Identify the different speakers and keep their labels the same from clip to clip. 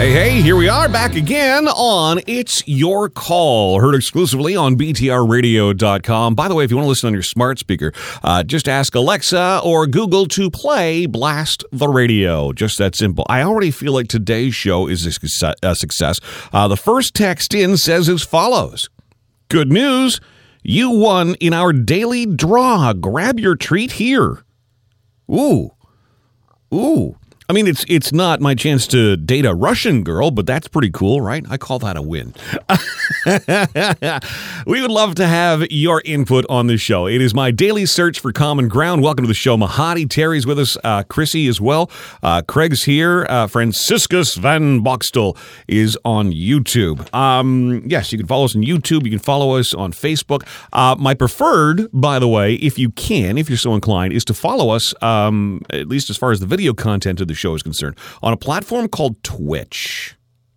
Speaker 1: Hey, here we are back again on It's Your Call, heard exclusively on BTRradio.com. By the way, if you want to listen on your smart speaker, just ask Alexa or Google to play Blast the Radio. Just that simple. I already feel like today's show is a success. The first text in says as follows. Good news. You won in our daily draw. Grab your treat here. Ooh. I mean, it's not my chance to date a Russian girl, but that's pretty cool, right? I call that a win. We would love to have your input on this show. It is my daily search for common ground. Welcome to the show. Mahadi, Terry's with us, Chrissy as well. Craig's here. Franciscus Van Boxtel is on YouTube. Yes, you can follow us on YouTube. You can follow us on Facebook. My preferred, by the way, if you're so inclined, is to follow us, at least as far as the video content of the show is concerned, on a platform called Twitch.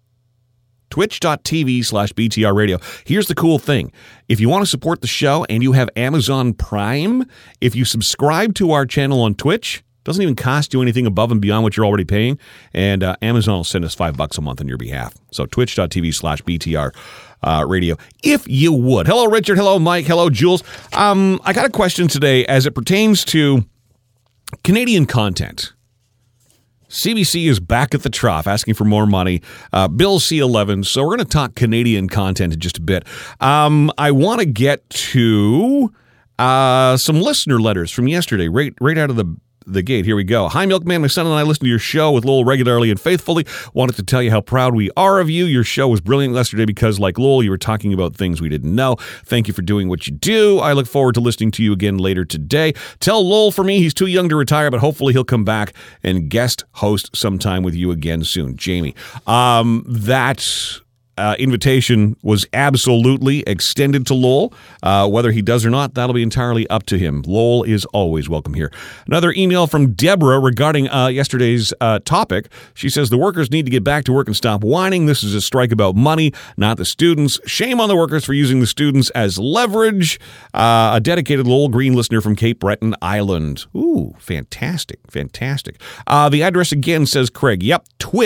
Speaker 1: Twitch.tv/BTR Radio. Here's the cool thing. If you want to support the show and you have Amazon Prime, if you subscribe to our channel on Twitch, it doesn't even cost you anything above and beyond what you're already paying, and Amazon will send us $5 a month on your behalf. So twitch.tv/BTR Radio, if you would. Hello, Richard. Hello, Mike. Hello, Jules. I got a question today as it pertains to Canadian content. CBC is back at the trough, asking for more money. Bill C-11. So we're going to talk Canadian content in just a bit. I want to get to some listener letters from yesterday, right out of the gate. Here we go. Hi, Milkman. My son and I listen to your show with Lowell regularly and faithfully. Wanted to tell you how proud we are of you. Your show was brilliant yesterday because, like Lowell, you were talking about things we didn't know. Thank you for doing what you do. I look forward to listening to you again later today. Tell Lowell for me he's too young to retire, but hopefully he'll come back and guest host sometime with you again soon. Jamie. That invitation was absolutely extended to Lowell. Whether he does or not, that'll be entirely up to him. Lowell is always welcome here. Another email from Deborah regarding yesterday's topic. She says the workers need to get back to work and stop whining. This is a strike about money, not the students. Shame on the workers for using the students as leverage. A dedicated Lowell Green listener from Cape Breton Island. Ooh, fantastic. The address again says Craig. Yep,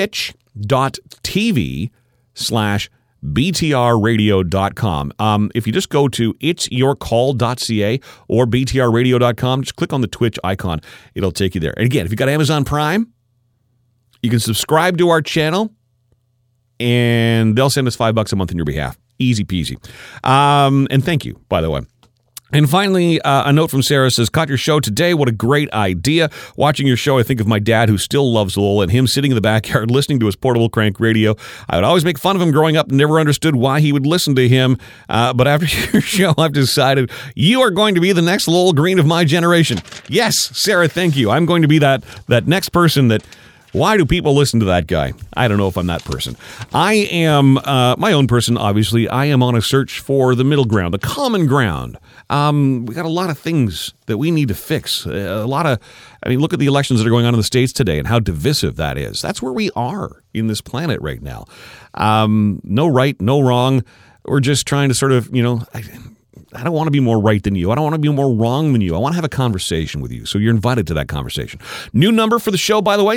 Speaker 1: twitch.tv/BTRradio.com. If you just go to itsyourcall.ca or BTRradio.com, just click on the Twitch icon. It'll take you there. And again, if you've got Amazon Prime, you can subscribe to our channel, and they'll send us $5 a month on your behalf. Easy peasy. And thank you, by the way. And finally, a note from Sarah says, caught your show today. What a great idea. Watching your show, I think of my dad who still loves Lowell and him sitting in the backyard listening to his portable crank radio. I would always make fun of him growing up, never understood why he would listen to him. But after your show, I've decided you are going to be the next Lowell Green of my generation. Yes, Sarah, thank you. I'm going to be that next person that... Why do people listen to that guy? I don't know if I'm that person. I am my own person, obviously. I am on a search for the middle ground, the common ground. We got a lot of things that we need to fix. Look at the elections that are going on in the States today and how divisive that is. That's where we are in this planet right now. No right, no wrong. We're just trying to sort of, I don't want to be more right than you. I don't want to be more wrong than you. I want to have a conversation with you. So you're invited to that conversation. New number for the show, by the way,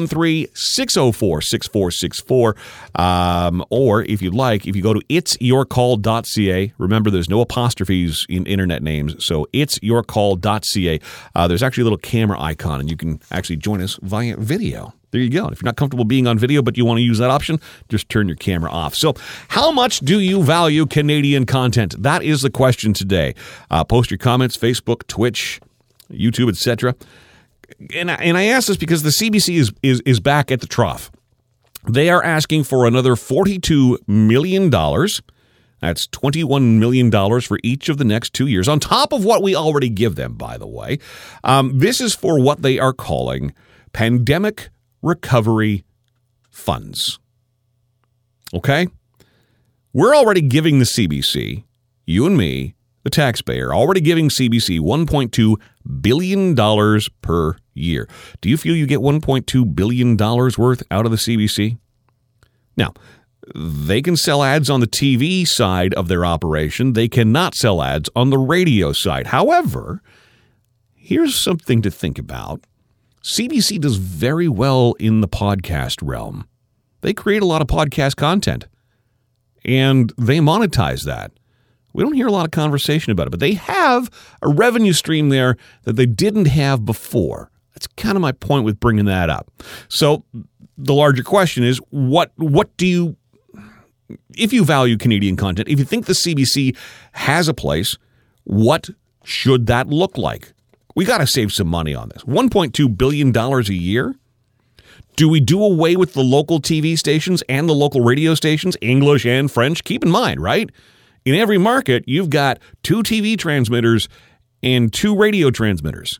Speaker 1: 613-604-6464. Or if you'd like, if you go to itsyourcall.ca, remember there's no apostrophes in internet names. So itsyourcall.ca. There's actually a little camera icon, and you can actually join us via video. There you go. If you're not comfortable being on video, but you want to use that option, just turn your camera off. So how much do you value Canadian content? That is the question today. Post your comments, Facebook, Twitch, YouTube, etc. And I ask this because the CBC is back at the trough. They are asking for another $42 million. That's $21 million for each of the next 2 years, on top of what we already give them, by the way. This is for what they are calling pandemic recovery funds. Okay? We're already giving the CBC, you and me, the taxpayer, already giving CBC $1.2 billion per year. Do you feel you get $1.2 billion worth out of the CBC? Now, they can sell ads on the TV side of their operation. They cannot sell ads on the radio side. However, here's something to think about. CBC does very well in the podcast realm. They create a lot of podcast content, and they monetize that. We don't hear a lot of conversation about it, but they have a revenue stream there that they didn't have before. That's kind of my point with bringing that up. So the larger question is, what do you, if you value Canadian content, if you think the CBC has a place, what should that look like? We got to save some money on this. $1.2 billion a year? Do we do away with the local TV stations and the local radio stations, English and French? Keep in mind, right? In every market, you've got 2 TV transmitters and 2 radio transmitters.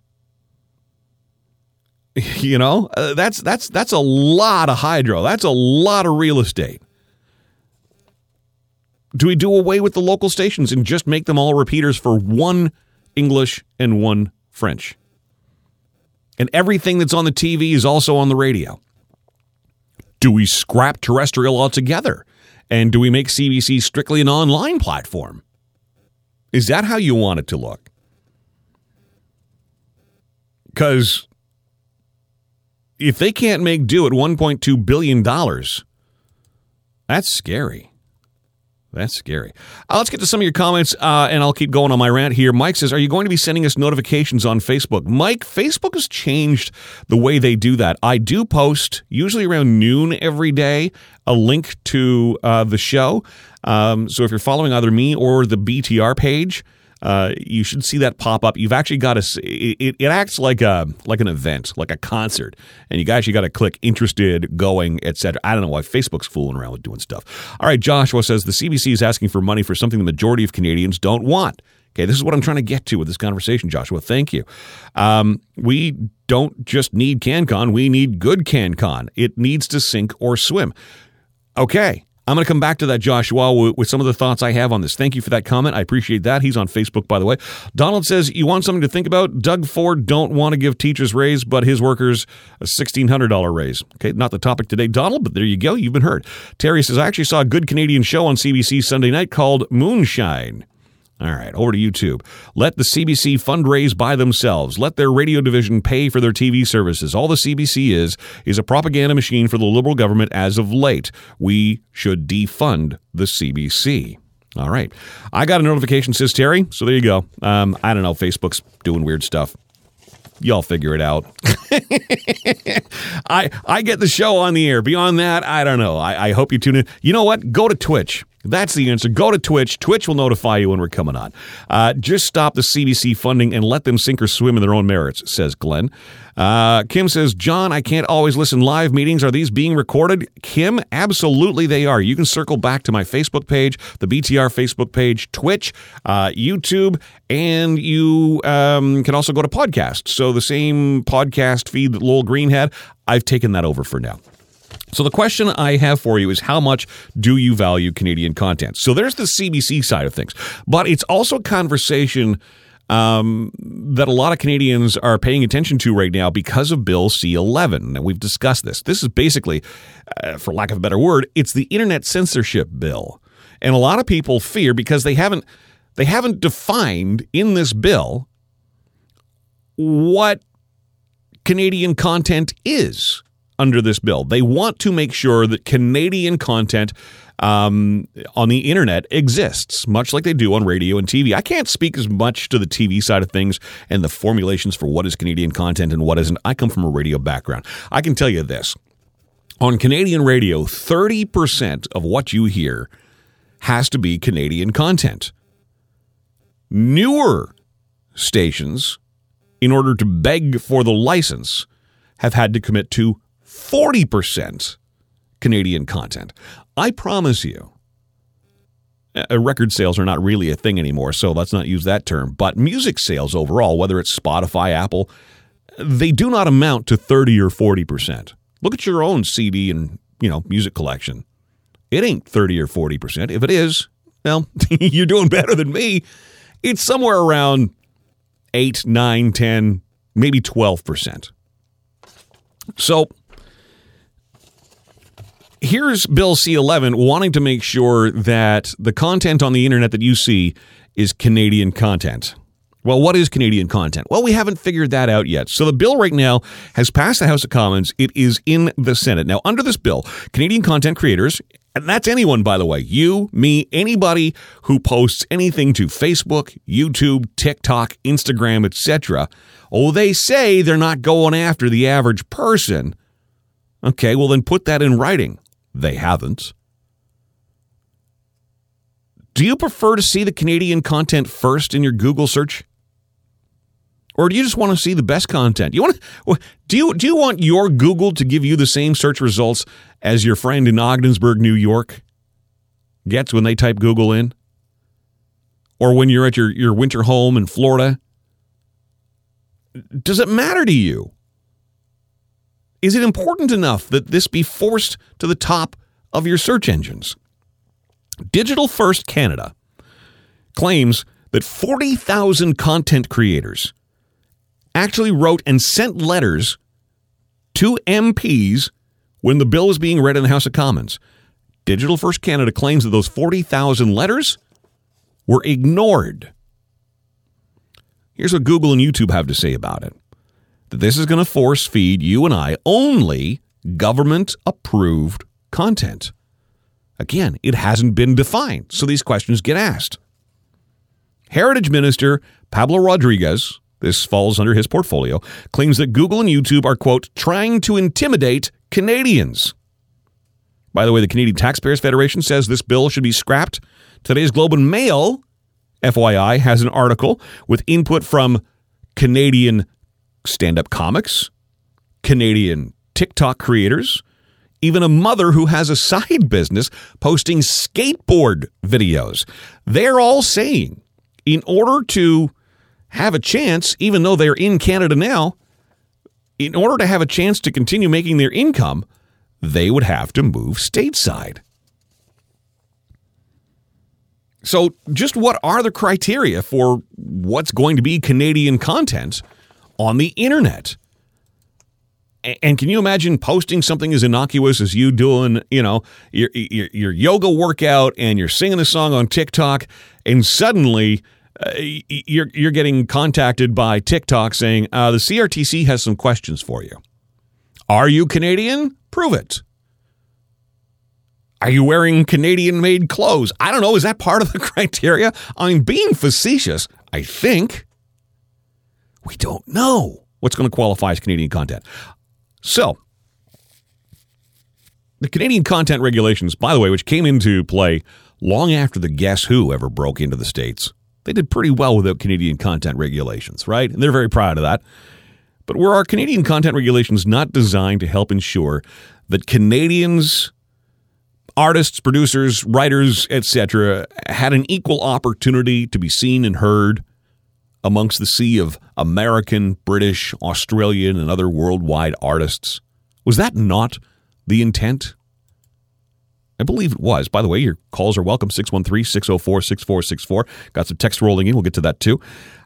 Speaker 1: You know, that's a lot of hydro. That's a lot of real estate. Do we do away with the local stations and just make them all repeaters for 1 English and 1 French? And everything that's on the TV is also on the radio. Do we scrap terrestrial altogether? And do we make CBC strictly an online platform? Is that how you want it to look? Because if they can't make do at $1.2 billion, that's scary. That's scary. Let's get to some of your comments, and I'll keep going on my rant here. Mike says, are you going to be sending us notifications on Facebook? Mike, Facebook has changed the way they do that. I do post, usually around noon every day, a link to the show. So if you're following either me or the BTR page, you should see that pop up. You've actually got to. It acts like an event, like a concert, and you guys, you got to click interested, going, etc. I don't know why Facebook's fooling around with doing stuff. All right, Joshua says the CBC is asking for money for something the majority of Canadians don't want. Okay, this is what I'm trying to get to with this conversation, Joshua. Thank you. We don't just need CanCon; we need good CanCon. It needs to sink or swim. Okay. I'm going to come back to that, Joshua, with some of the thoughts I have on this. Thank you for that comment. I appreciate that. He's on Facebook, by the way. Donald says, you want something to think about? Doug Ford don't want to give teachers raise, but his workers a $1,600 raise. Okay, not the topic today, Donald, but there you go. You've been heard. Terry says, I actually saw a good Canadian show on CBC Sunday night called Moonshine. All right, over to YouTube. Let the CBC fundraise by themselves. Let their radio division pay for their TV services. All the CBC is a propaganda machine for the Liberal government as of late. We should defund the CBC. All right. I got a notification, says Terry, so there you go. I don't know. Facebook's doing weird stuff. Y'all figure it out. I get the show on the air. Beyond that, I don't know. I hope you tune in. You know what? Go to Twitch. That's the answer. Go to Twitch. Twitch will notify you when we're coming on. Just stop the CBC funding and let them sink or swim in their own merits, says Glenn. Kim says, John, I can't always listen live meetings. Are these being recorded? Kim, absolutely they are. You can circle back to my Facebook page, the BTR Facebook page, Twitch, YouTube, and you can also go to podcast. So the same podcast feed that Lowell Green had, I've taken that over for now. So the question I have for you is, how much do you value Canadian content? So there's the CBC side of things, but it's also a conversation that a lot of Canadians are paying attention to right now because of Bill C-11. And we've discussed this. This is basically, for lack of a better word, it's the internet censorship bill. And a lot of people fear, because they haven't defined in this bill what Canadian content is. Under this bill, they want to make sure that Canadian content on the internet exists, much like they do on radio and TV. I can't speak as much to the TV side of things and the formulations for what is Canadian content and what isn't. I come from a radio background. I can tell you this. On Canadian radio, 30% of what you hear has to be Canadian content. Newer stations, in order to beg for the license, have had to commit to 40% Canadian content. I promise you, record sales are not really a thing anymore, so let's not use that term. But music sales overall, whether it's Spotify, Apple, they do not amount to 30 or 40%. Look at your own CD and, music collection. It ain't 30 or 40%. If it is, well, you're doing better than me. It's somewhere around 8, 9, 10, maybe 12%. So here's Bill C-11 wanting to make sure that the content on the internet that you see is Canadian content. Well, what is Canadian content? Well, we haven't figured that out yet. So the bill right now has passed the House of Commons. It is in the Senate. Now, under this bill, Canadian content creators, and that's anyone, by the way, you, me, anybody who posts anything to Facebook, YouTube, TikTok, Instagram, etc. Oh, they say they're not going after the average person. Okay, well then put that in writing. They haven't. Do you prefer to see the Canadian content first in your Google search? Or do you just want to see the best content? Do you want your Google to give you the same search results as your friend in Ogdensburg, New York gets when they type Google in? Or when you're at your winter home in Florida? Does it matter to you? Is it important enough that this be forced to the top of your search engines? Digital First Canada claims that 40,000 content creators actually wrote and sent letters to MPs when the bill was being read in the House of Commons. Digital First Canada claims that those 40,000 letters were ignored. Here's what Google and YouTube have to say about it. That this is going to force feed you and I only government-approved content. Again, it hasn't been defined, so these questions get asked. Heritage Minister Pablo Rodriguez, this falls under his portfolio, claims that Google and YouTube are, quote, trying to intimidate Canadians. By the way, the Canadian Taxpayers Federation says this bill should be scrapped. Today's Globe and Mail, FYI, has an article with input from Canadian stand-up comics, Canadian TikTok creators, even a mother who has a side business posting skateboard videos. They're all saying, in order to have a chance, even though they're in Canada now, in order to have a chance to continue making their income, they would have to move stateside. So just what are the criteria for what's going to be Canadian content on the internet? And can you imagine posting something as innocuous as you doing, your yoga workout and you're singing a song on TikTok, and suddenly you're getting contacted by TikTok saying, the CRTC has some questions for you. Are you Canadian? Prove it. Are you wearing Canadian-made clothes? I don't know. Is that part of the criteria? I'm being facetious. I think. We don't know what's going to qualify as Canadian content. So, the Canadian content regulations, by the way, which came into play long after the Guess Who ever broke into the States, they did pretty well without Canadian content regulations, right? And they're very proud of that. But were our Canadian content regulations not designed to help ensure that Canadians, artists, producers, writers, etc., had an equal opportunity to be seen and heard amongst the sea of American, British, Australian, and other worldwide artists? Was that not the intent? I believe it was. By the way, your calls are welcome, 613-604-6464. Got some text rolling in. We'll get to that too.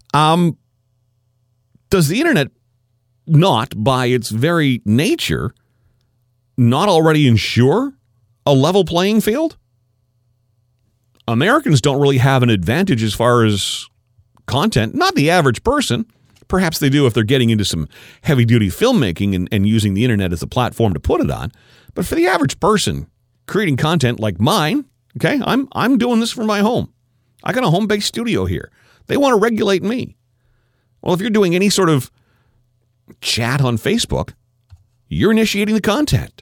Speaker 1: Does the internet not, by its very nature, not already ensure a level playing field? Americans don't really have an advantage as far as content, not the average person. Perhaps they do if they're getting into some heavy-duty filmmaking and using the internet as a platform to put it on. But for the average person creating content like mine, okay, I'm doing this from my home. I got a home-based studio here. They want to regulate me. Well, if you're doing any sort of chat on Facebook, you're initiating the content.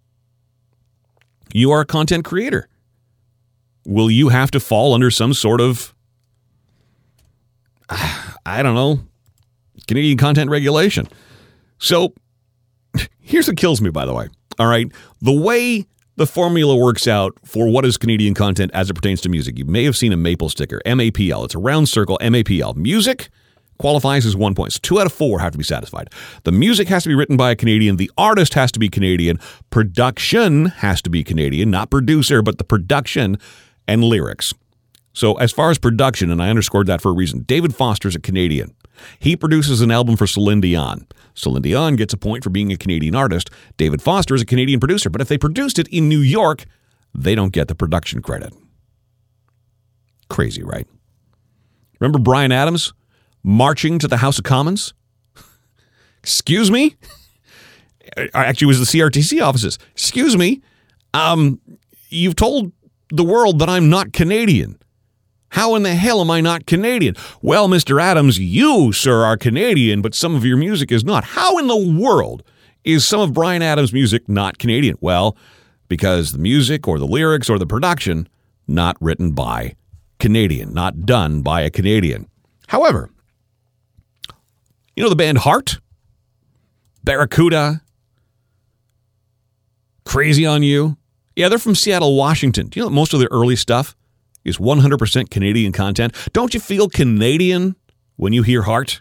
Speaker 1: You are a content creator. Will you have to fall under some sort of, I don't know, Canadian content regulation? So here's what kills me, by the way. All right. The way the formula works out for what is Canadian content as it pertains to music. You may have seen a maple sticker, MAPL. It's a round circle, MAPL. Music qualifies as 1 point. So 2 out of 4 have to be satisfied. The music has to be written by a Canadian. The artist has to be Canadian. Production has to be Canadian, not producer, but the production and lyrics. So as far as production, and I underscored that for a reason, David Foster's a Canadian. He produces an album for Celine Dion. Celine Dion gets a point for being a Canadian artist. David Foster is a Canadian producer. But if they produced it in New York, they don't get the production credit. Crazy, right? Remember Bryan Adams? marching to the House of Commons? Excuse me? Actually, it was the CRTC offices. Excuse me? You've told the world that I'm not Canadian. How in the hell am I not Canadian? Well, Mr. Adams, you, sir, are Canadian, but some of your music is not. How in the world is some of Bryan Adams' music not Canadian? Well, because the music or the lyrics or the production not written by Canadian, not done by a Canadian. However, you know the band Heart? Barracuda? Crazy on You? Yeah, they're from Seattle, Washington. Do you know that most of their early stuff is 100% Canadian content? Don't you feel Canadian when you hear Heart?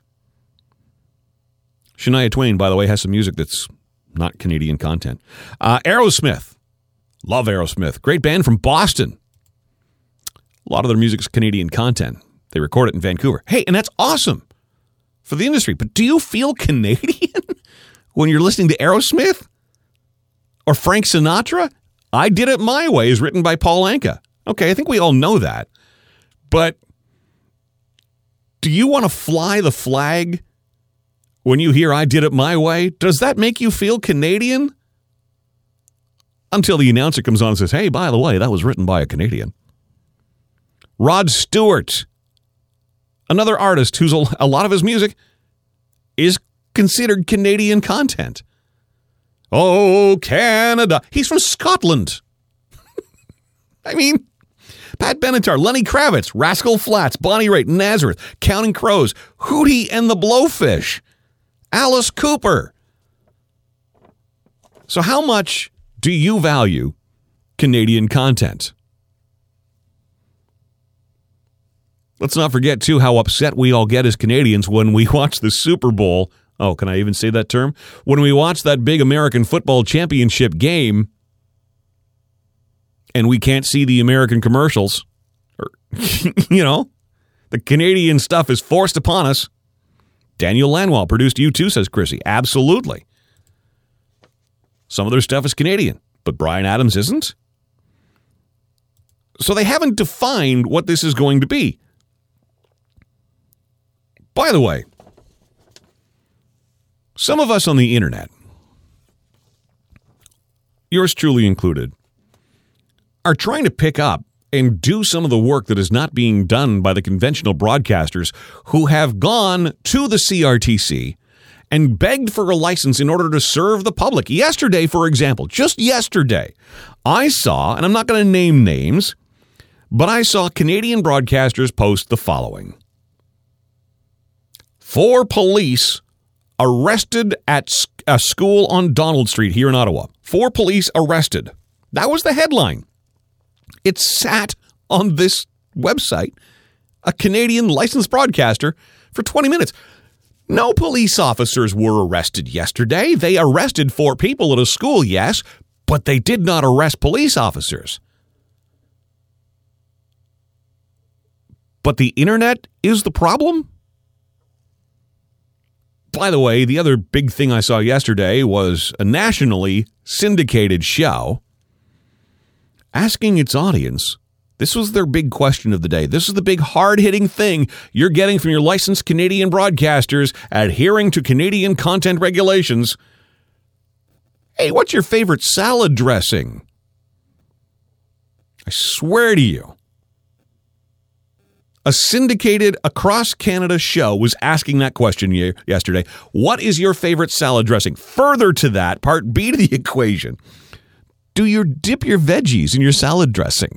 Speaker 1: Shania Twain, by the way, has some music that's not Canadian content. Aerosmith. Love Aerosmith. Great band from Boston. A lot of their music is Canadian content. They record it in Vancouver. Hey, and that's awesome for the industry. But do you feel Canadian when you're listening to Aerosmith? Or Frank Sinatra? I Did It My Way is written by Paul Anka. Okay, I think we all know that. But do you want to fly the flag when you hear I Did It My Way? Does that make you feel Canadian? Until the announcer comes on and says, hey, by the way, that was written by a Canadian. Rod Stewart, another artist who's a lot of his music is considered Canadian content. Oh, Canada. He's from Scotland. I mean, Pat Benatar, Lenny Kravitz, Rascal Flatts, Bonnie Raitt, Nazareth, Counting Crows, Hootie and the Blowfish, Alice Cooper. So how much do you value Canadian content? Let's not forget, too, how upset we all get as Canadians when we watch the Super Bowl. Oh, can I even say that term? When we watch that big American football championship game and we can't see the American commercials, or, you know, the Canadian stuff is forced upon us. Daniel Lanois produced U2, says Chrissy. Absolutely. Some of their stuff is Canadian, but Bryan Adams isn't. So they haven't defined what this is going to be. By the way, some of us on the internet, yours truly included, are trying to pick up and do some of the work that is not being done by the conventional broadcasters who have gone to the CRTC and begged for a license in order to serve the public. Yesterday, for example, just yesterday, I saw, and I'm not going to name names, but I saw Canadian broadcasters post the following. 4 police arrested at a school on Donald Street here in Ottawa. 4 police arrested. That was the headline. It sat on this website, a Canadian licensed broadcaster, for 20 minutes. No police officers were arrested yesterday. They arrested 4 people at a school, yes, but they did not arrest police officers. But the internet is the problem? By the way, the other big thing I saw yesterday was a nationally syndicated show asking its audience, this was their big question of the day. This is the big hard-hitting thing you're getting from your licensed Canadian broadcasters adhering to Canadian content regulations. Hey, what's your favorite salad dressing? I swear to you, a syndicated across Canada show was asking that question yesterday. What is your favorite salad dressing? Further to that, part B to the equation, do you dip your veggies in your salad dressing?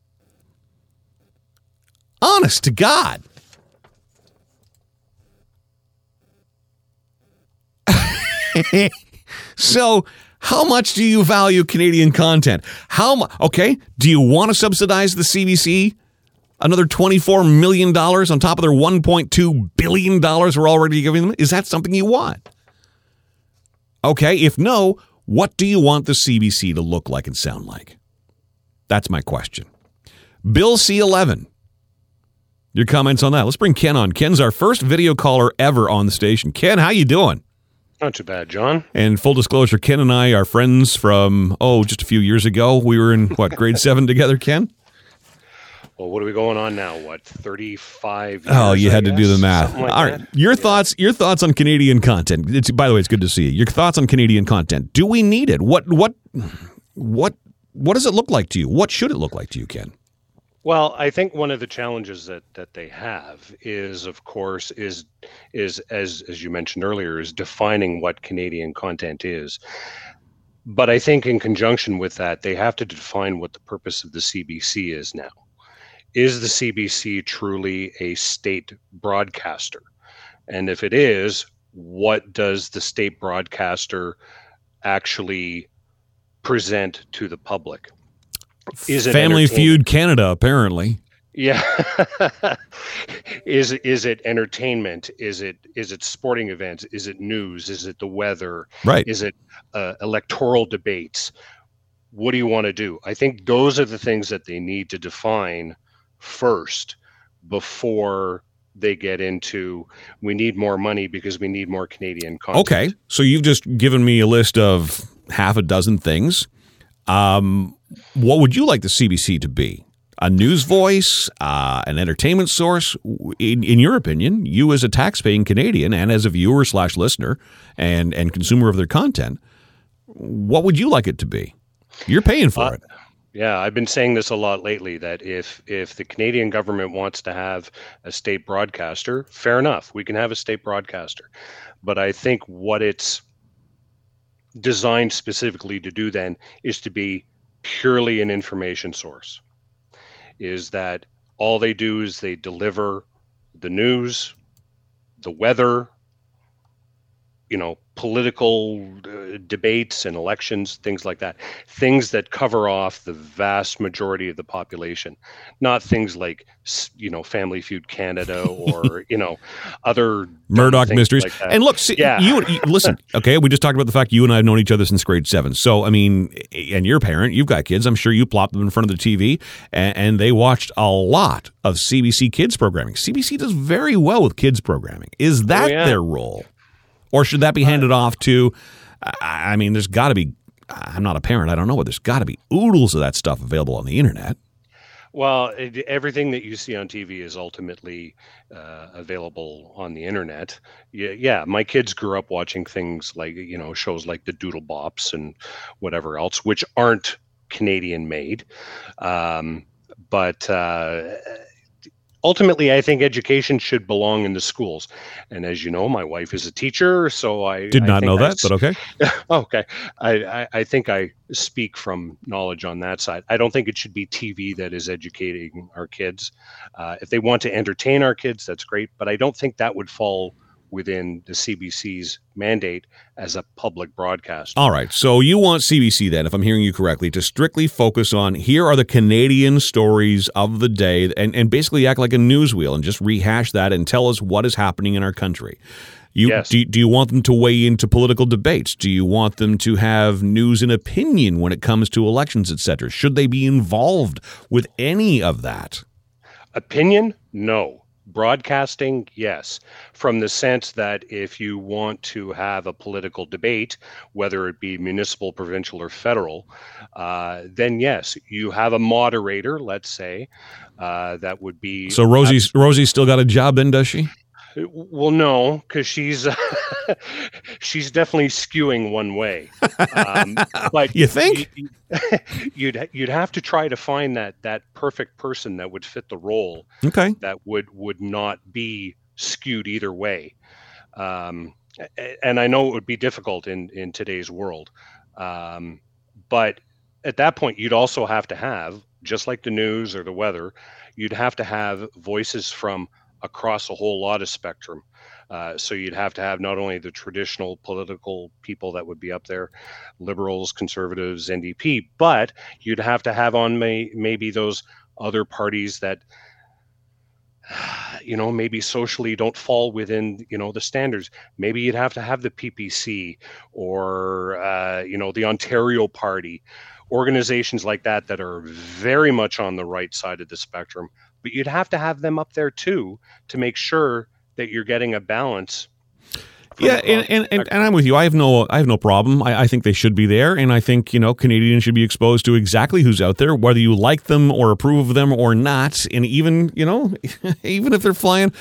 Speaker 1: Honest to God. So, how much do you value Canadian content? Okay, do you want to subsidize the CBC? Another $24 million on top of their $1.2 billion we're already giving them? Is that something you want? Okay, if no, what do you want the CBC to look like and sound like? That's my question. Bill C11. Your comments on that. Let's bring Ken on. Ken's our first video caller ever on the station. Ken, how you doing?
Speaker 2: Not too bad, John.
Speaker 1: And full disclosure, Ken and I are friends from, just a few years ago. We were in, grade 7 together, Ken?
Speaker 2: Well, what are we going on now? What, 35 years?
Speaker 1: Oh, you had to do the math.
Speaker 2: Something like
Speaker 1: All
Speaker 2: that?
Speaker 1: right. Your thoughts on Canadian content. By the way, it's good to see you. Your thoughts on Canadian content. Do we need it? What does it look like to you? What should it look like to you, Ken?
Speaker 2: Well, I think one of the challenges that they have is, of course, is as you mentioned earlier, is defining what Canadian content is. But I think in conjunction with that, they have to define what the purpose of the CBC is now. Is the CBC truly a state broadcaster? And if it is, what does the state broadcaster actually present to the public? Is it
Speaker 1: Family
Speaker 2: entertainment?
Speaker 1: Feud Canada, apparently.
Speaker 2: Yeah. Is it entertainment? Is it sporting events? Is it news? Is it the weather?
Speaker 1: Right.
Speaker 2: Is it electoral debates? What do you want to do? I think those are the things that they need to define first before they get into, we need more money because we need more Canadian content.
Speaker 1: Okay. So you've just given me a list of half a dozen things. What would you like the CBC to be? A news voice, an entertainment source? In your opinion, you as a tax-paying Canadian and as a viewer / listener and consumer of their content, what would you like it to be? You're paying for it.
Speaker 2: Yeah, I've been saying this a lot lately, that if the Canadian government wants to have a state broadcaster, fair enough, we can have a state broadcaster. But I think what it's designed specifically to do then is to be purely an information source. Is that all they do is they deliver the news, the weather, political debates and elections, things like that. Things that cover off the vast majority of the population, not things like, Family Feud Canada or, other
Speaker 1: Murdoch
Speaker 2: things
Speaker 1: mysteries.
Speaker 2: like that.
Speaker 1: And look, see, you listen, okay, we just talked about the fact you and I have known each other since grade 7. So, I mean, and you're a parent, you've got kids. I'm sure you plopped them in front of the TV and they watched a lot of CBC kids programming. CBC does very well with kids programming. Is that their role? Or should that be handed off to, I mean, there's got to be, I'm not a parent, I don't know, but there's got to be oodles of that stuff available on the internet.
Speaker 2: Well, everything that you see on TV is ultimately available on the internet. Yeah, my kids grew up watching things like, shows like the Doodle Bops and whatever else, which aren't Canadian made. But ultimately, I think education should belong in the schools. And as you know, my wife is a teacher, so I
Speaker 1: did not know that, but okay.
Speaker 2: Okay. I think I speak from knowledge on that side. I don't think it should be TV that is educating our kids. If they want to entertain our kids, that's great, but I don't think that would fall within the CBC's mandate as a public broadcaster.
Speaker 1: All right. So you want CBC then, if I'm hearing you correctly, to strictly focus on here are the Canadian stories of the day and basically act like a news wheel and just rehash that and tell us what is happening in our country.
Speaker 2: Yes.
Speaker 1: Do you want them to weigh into political debates? Do you want them to have news and opinion when it comes to elections, etc.? Should they be involved with any of that?
Speaker 2: Opinion? No. Broadcasting, yes, from the sense that if you want to have a political debate, whether it be municipal, provincial, or federal, then yes, you have a moderator, let's say, that would be...
Speaker 1: So Rosie's still got a job then, does she?
Speaker 2: Well, no, because she's she's definitely skewing one way. But
Speaker 1: you think
Speaker 2: you'd have to try to find that perfect person that would fit the role.
Speaker 1: Okay,
Speaker 2: that would not be skewed either way. And I know it would be difficult in today's world. But at that point, you'd also have to have, just like the news or the weather, you'd have to have voices from across a whole lot of spectrum. So you'd have to have not only the traditional political people that would be up there, liberals, conservatives, NDP, but you'd have to have on maybe those other parties that, maybe socially don't fall within, the standards. Maybe you'd have to have the PPC or, the Ontario Party, organizations like that are very much on the right side of the spectrum. But you'd have to have them up there too to make sure that you're getting a balance
Speaker 1: Yeah, and I'm with you. I have no problem. I think they should be there, and I think Canadians should be exposed to exactly who's out there, whether you like them or approve of them or not. And even even if they're flying,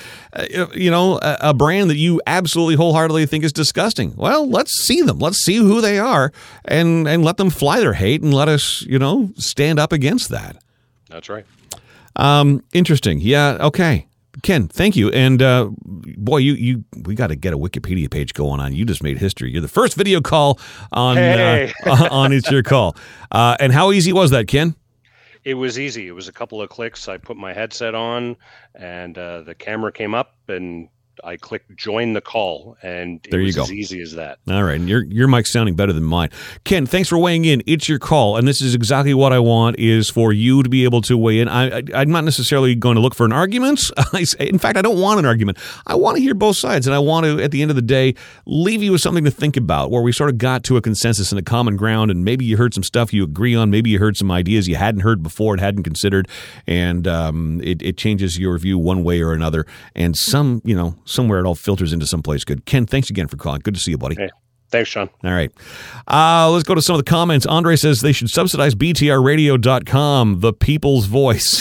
Speaker 1: a brand that you absolutely wholeheartedly think is disgusting. Well, let's see them. Let's see who they are, and let them fly their hate, and let us stand up against that.
Speaker 2: That's right.
Speaker 1: Interesting. Yeah. Okay. Ken, thank you. And boy, we got to get a Wikipedia page going on. You just made history. You're the first video call on on It's Your Call. And how easy was that, Ken?
Speaker 2: It was easy. It was a couple of clicks. I put my headset on, and the camera came up, and I clicked join the call, and it was as easy as that.
Speaker 1: All right. And your mic's sounding better than mine. Ken, thanks for weighing in. It's your call. And this is exactly what I want, is for you to be able to weigh in. I'm not necessarily going to look for an argument. In fact, I don't want an argument. I want to hear both sides. And I want to, at the end of the day, leave you with something to think about, where we sort of got to a consensus and a common ground. And maybe you heard some stuff you agree on. Maybe you heard some ideas you hadn't heard before and hadn't considered. And it changes your view one way or another. And somewhere it all filters into someplace good. Ken, thanks again for calling. Good to see you, buddy.
Speaker 2: Hey, thanks, Sean.
Speaker 1: All right. Let's go to some of the comments. Andre says they should subsidize BTRradio.com, the people's voice.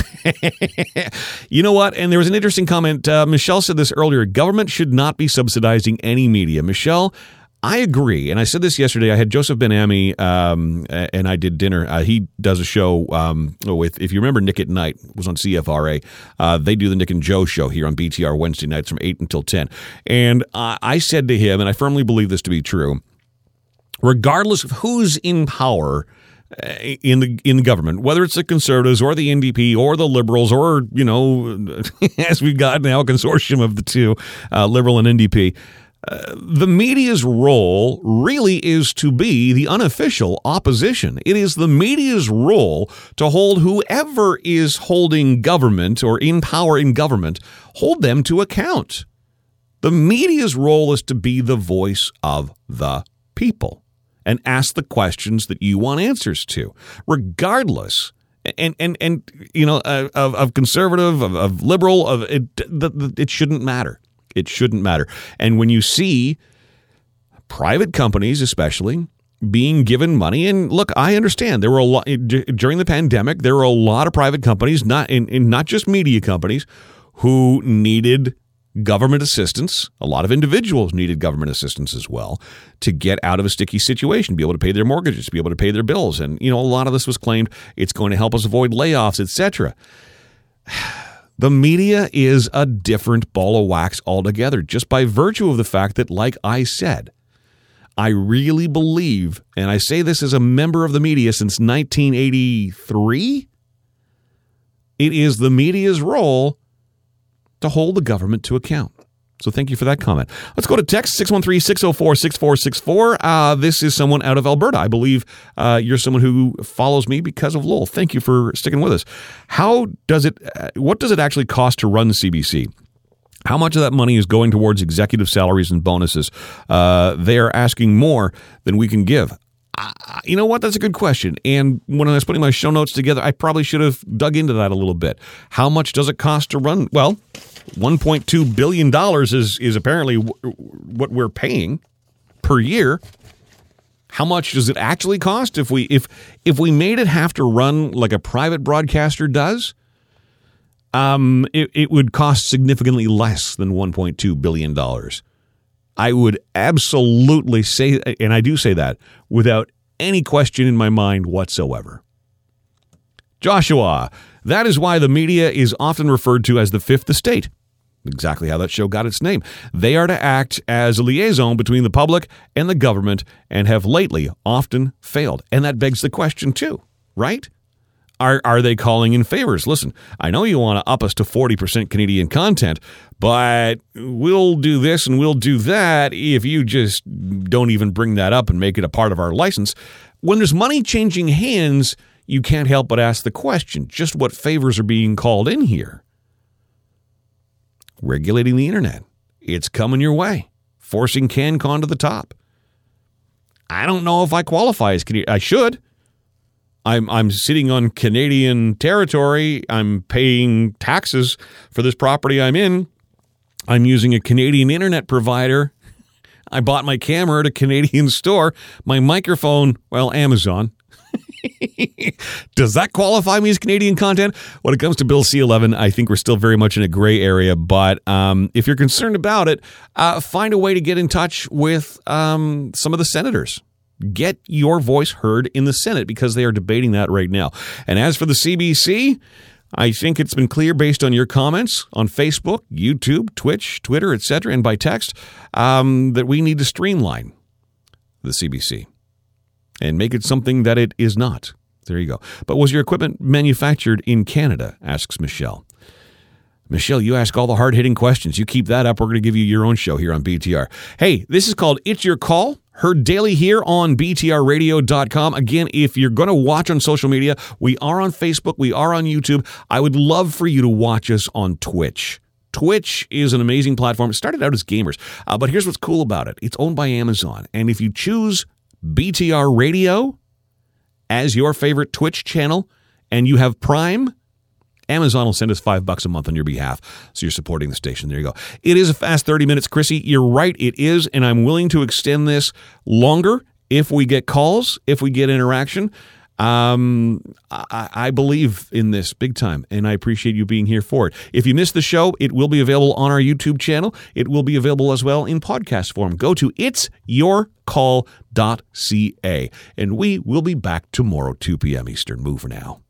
Speaker 1: You know what? And there was an interesting comment. Michelle said this earlier. Government should not be subsidizing any media. Michelle, I agree. And I said this yesterday. I had Joseph Ben-Ami, and I did dinner. He does a show with, if you remember, Nick at Night, was on CFRA. They do the Nick and Joe show here on BTR Wednesday nights from 8 until 10. And I said to him, and I firmly believe this to be true, regardless of who's in power in the government, whether it's the Conservatives or the NDP or the Liberals or, as we've got now, a consortium of the two, Liberal and NDP, the media's role really is to be the unofficial opposition. It is the media's role to hold whoever is holding government or in power in government, hold them to account. The media's role is to be the voice of the people and ask the questions that you want answers to, regardless of conservative, of liberal, it shouldn't matter. It shouldn't matter. And when you see private companies, especially, being given money, and look, I understand there were a lot during the pandemic. There were a lot of private companies, not just media companies, who needed government assistance. A lot of individuals needed government assistance as well to get out of a sticky situation, be able to pay their mortgages, to be able to pay their bills. And a lot of this was claimed it's going to help us avoid layoffs, etc. The media is a different ball of wax altogether, just by virtue of the fact that, like I said, I really believe, and I say this as a member of the media since 1983, it is the media's role to hold the government to account. So thank you for that comment. Let's go to text 613-604-6464. This is someone out of Alberta. I believe you're someone who follows me because of Lowell. Thank you for sticking with us. What does it actually cost to run CBC? How much of that money is going towards executive salaries and bonuses? They are asking more than we can give. You know what? That's a good question. And when I was putting my show notes together, I probably should have dug into that a little bit. How much does it cost to run? Well, $1.2 billion is apparently what we're paying per year. How much does it actually cost if we made it have to run like a private broadcaster does? It would cost significantly less than $1.2 billion. I would absolutely say, and I do say that without any question in my mind whatsoever. Joshua, that is why the media is often referred to as the fifth estate. Exactly how that show got its name. They are to act as a liaison between the public and the government and have lately often failed. And that begs the question too, right? Are they calling in favors? Listen, I know you want to up us to 40% Canadian content, but we'll do this and we'll do that if you just don't even bring that up and make it a part of our license. When there's money changing hands, you can't help but ask the question, just what favors are being called in here? Regulating the internet. It's coming your way. Forcing CanCon to the top. I don't know if I qualify as Canadian. I should. I'm sitting on Canadian territory. I'm paying taxes for this property I'm in. I'm using a Canadian internet provider. I bought my camera at a Canadian store. My microphone, well, Amazon. Does that qualify me as Canadian content? When it comes to Bill C-11, I think we're still very much in a gray area. But if you're concerned about it, find a way to get in touch with some of the senators. Get your voice heard in the Senate because they are debating that right now. And as for the CBC, I think it's been clear based on your comments on Facebook, YouTube, Twitch, Twitter, etc., and by text, that we need to streamline the CBC and make it something that it is not. There you go. But was your equipment manufactured in Canada, asks Michelle. Michelle, you ask all the hard-hitting questions. You keep that up. We're going to give you your own show here on BTR. Hey, this is called It's Your Call. Heard daily here on BTRradio.com. Again, if you're going to watch on social media, we are on Facebook, we are on YouTube. I would love for you to watch us on Twitch. Twitch is an amazing platform. It started out as gamers, but here's what's cool about it. It's owned by Amazon, and if you choose BTR Radio as your favorite Twitch channel and you have Prime, Amazon will send us $5 a month on your behalf, so you're supporting the station. There you go. It is a fast 30 minutes, Chrissy. You're right, it is, and I'm willing to extend this longer if we get calls, if we get interaction. I believe in this big time, and I appreciate you being here for it. If you missed the show, it will be available on our YouTube channel. It will be available as well in podcast form. Go to itsyourcall.ca, and we will be back tomorrow, 2 p.m. Eastern. Move for now.